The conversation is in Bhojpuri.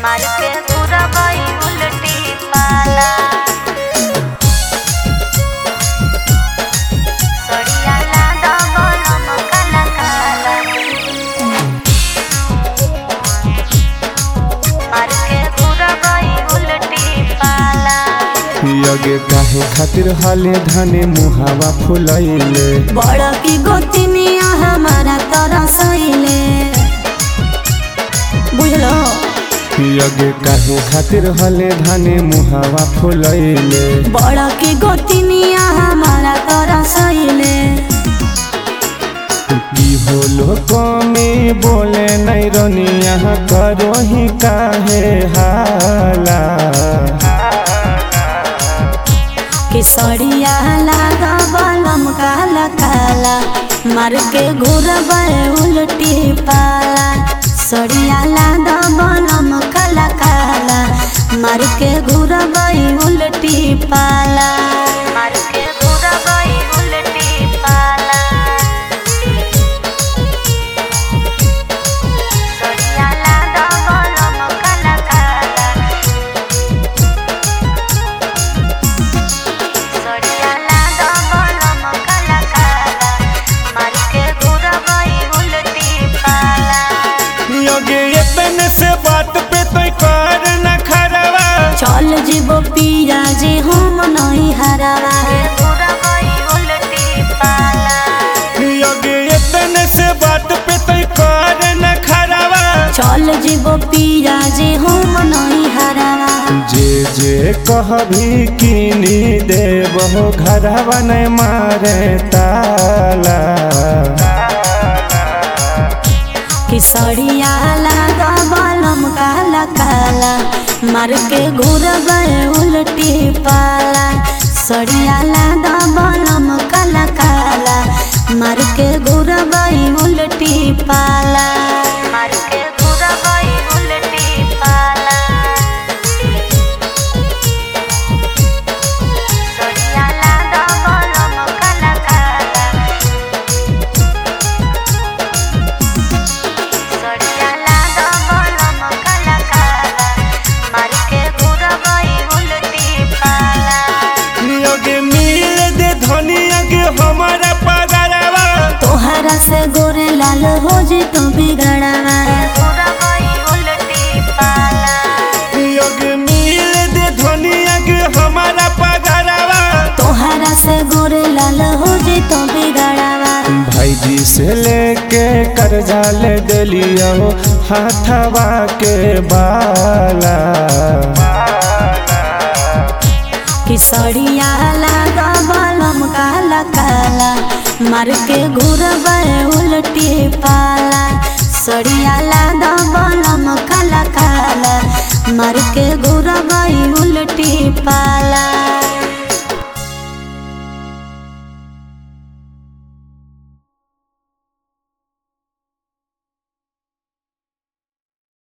मार के पूरा बाई उल्टी पाला सड़िया लादा बलम काला काला मार के पूरा बाई उल्टी पाला यगे काहे खातिर हाले धाने मुहावा फुलैले बड़ा की गोतिनिया हमारा तरसैले बुझलो यगे काहे खातिर हाले धाने मुहावा फुलैले बड़ा की गोतिनिया हमारा तरसैले की होलो कमी बोले नहीं रनिया करो ही काहे हाला कि सड़िया लागा बलम काला काला मार के घूरबे उल्टी पाला सड़िया लागा बलम काला काला मार के घूरबे उल्टी पाला मार के घूरबे उल्टी पाला सड़िया लागा बलम काला काला सड़िया लागा बलम काला काला मार के घूरबे उल्टी पाला यगे एतने से बात पे तो कर न खरवा चल जीवो पिया जे हम नहीं हरावा घूरबे उल्टी पाला यगे एतने से बात पे तो कर न खरवा चल जीवो पिया जे हम नहीं हरावा जे जे कहभी किनी देबो घरवा नहीं मारे ताला कि सड़िया लागा बलम काला काला मार के घूरबे उल्टी पाला सड़िया लागा बलम काला काला मार के घूरबे उल्टी पाला मार के घूरबे उल्टी पाला सड़िया लागा बलम काला काला सड़िया लागा बलम काला काला मार के घूरबे उल्टी पाला यगे मिल दे धनिया के हमारा पगरवा तोहरा से गोरे लाल हो जी तो बिगड़वा घूरबे उल्टी पाला यगे मिल दे धनिया के हमारा पगरवा तोहरा से गोरे लाल हो जी तो बिगड़वा भाईजी से लेके कर्जा ले दिलियो हाथवा के बाला कि सड़िया लागा बलम काला काला मार के घूरबे उल्टी पाला सड़िया